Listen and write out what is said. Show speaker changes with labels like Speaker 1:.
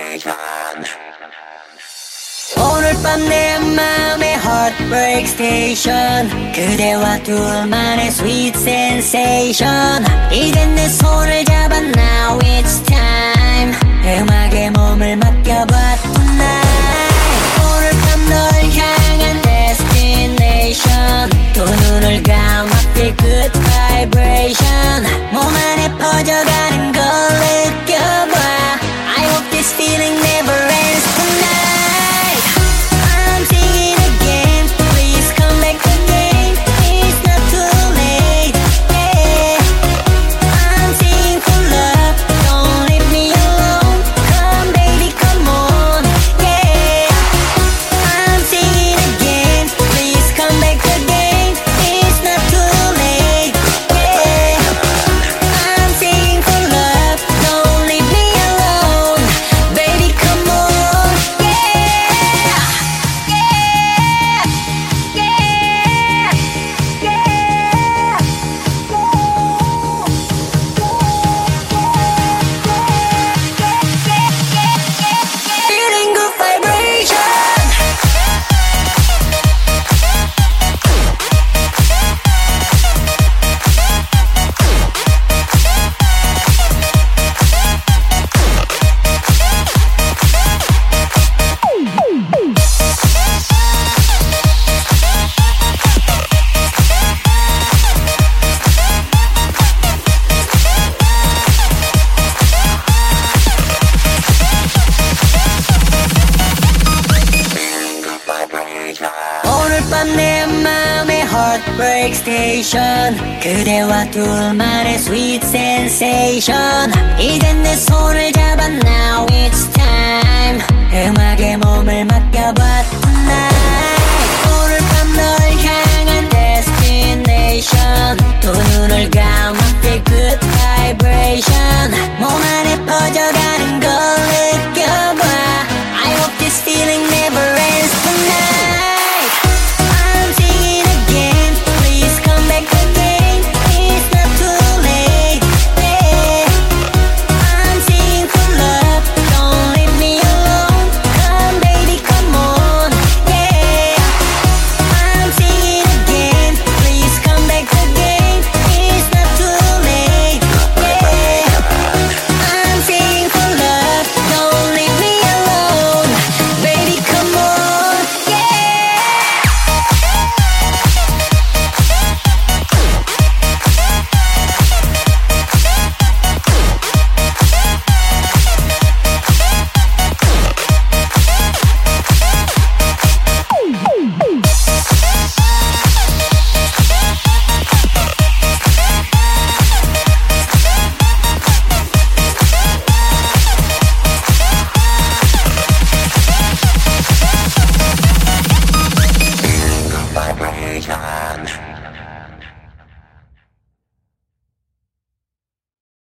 Speaker 1: 오늘 밤 내 맘의 Heartbreak Station 그대와 둘만의 Sweet Sensation 이젠 내 손을 잡아 Now it's time 음악에 몸을 맡겨봐 tonight 오늘 밤 널 향한 Destination 두 눈을 감아 Feel good vibration 몸 안에 퍼져가는 걸 느껴봐 I hope this feeling never ends tonight I'm singing again Please come back again It's not too late Yeah I'm singing for love Don't leave me alone Come baby come on Yeah I'm singing again Please come back again It's not too late Yeah I'm singing for love Don't leave me alone Baby come on Yeah Feeling good vibration 오늘 밤 내 맘의 Heartbreak Station 그대와 둘만의 Sweet Sensation 이젠 내 손을 잡아 Now it's time 음악에 몸을 맡겨봐 tonight 오늘 밤 널 향한 Destination 두 눈을 감아 Feel good vibration 몸 안에 퍼져가는 걸 느껴봐 I hope this feeling never ends tonight I'm singing again Please come back again It's not too late Yeah I'm singing for love Don't leave me alone Come baby come on Yeah I'm singing again Please come back again It's not too late Yeah I'm singing for love Don't leave me alone Baby come on Yeah
Speaker 2: Vibration.